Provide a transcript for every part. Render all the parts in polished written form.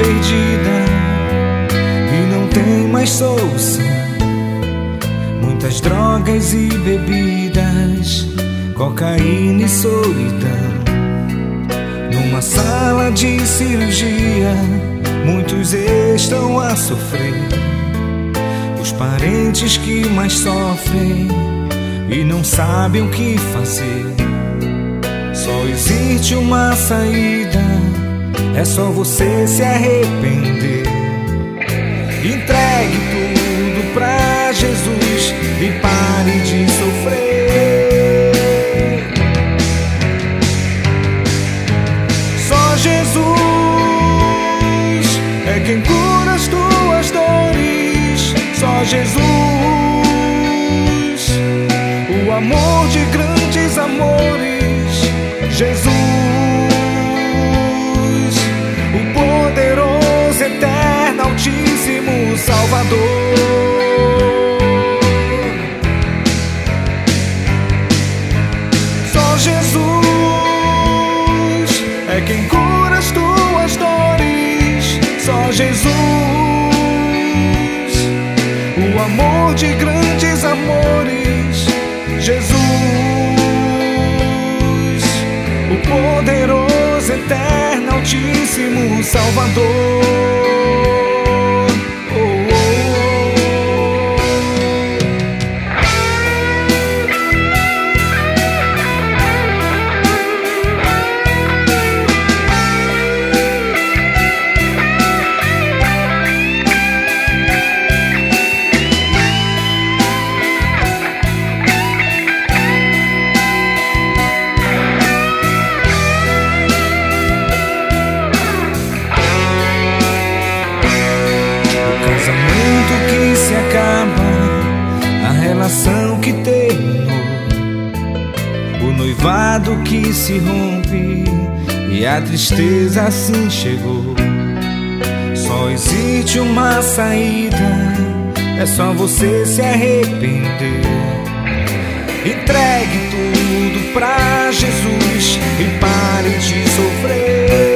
perdida e não tem mais solução. Muitas drogas e bebidas, cocaína e solidão. Numa sala de cirurgia, muitos estão a sofrer. Os parentes que mais sofrem e não sabem o que fazer. Só existe uma saída, é só você se arrepender. Entregue tudo pra Jesus e pare de sofrer. Só Jesus é quem cura as tuas dores. Só Jesus, o amor de grandes amores. Jesus, o poderoso, eterno, altíssimo Salvador. Só Jesus é quem cura as tuas dores. Só Jesus, o amor de grandes amores. Jesus, o poderoso, eterno, altíssimo Salvador. Que se acaba, a relação que terminou, o noivado que se rompe e a tristeza assim chegou. Só existe uma saída, é só você se arrepender. Entregue tudo pra Jesus e pare de sofrer.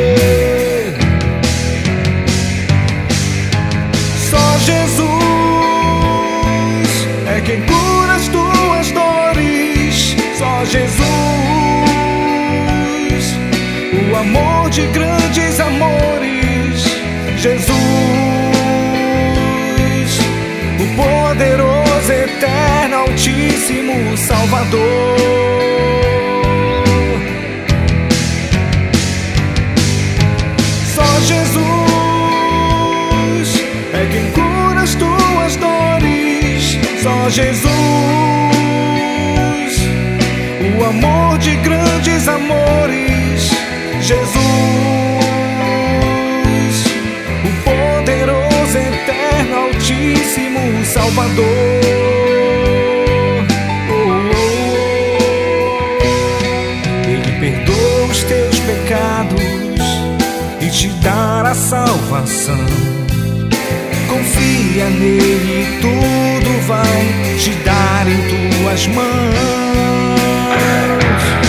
Jesus é quem cura as tuas dores. Só Jesus, o amor de grandes amores. Jesus, o poderoso, eterno, altíssimo Salvador. Só Jesus é quem cura as tuas dores. Só Jesus, o amor de grandes amores. Jesus, o poderoso, eterno, altíssimo Salvador. Ele perdoa os teus pecados e te dará salvação. Confia nele e tudo vai te dar em tuas mãos.